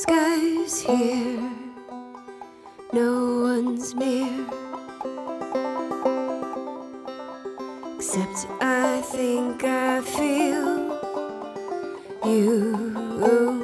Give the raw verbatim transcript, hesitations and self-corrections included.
Sky's here, no one's near, except I think I feel you.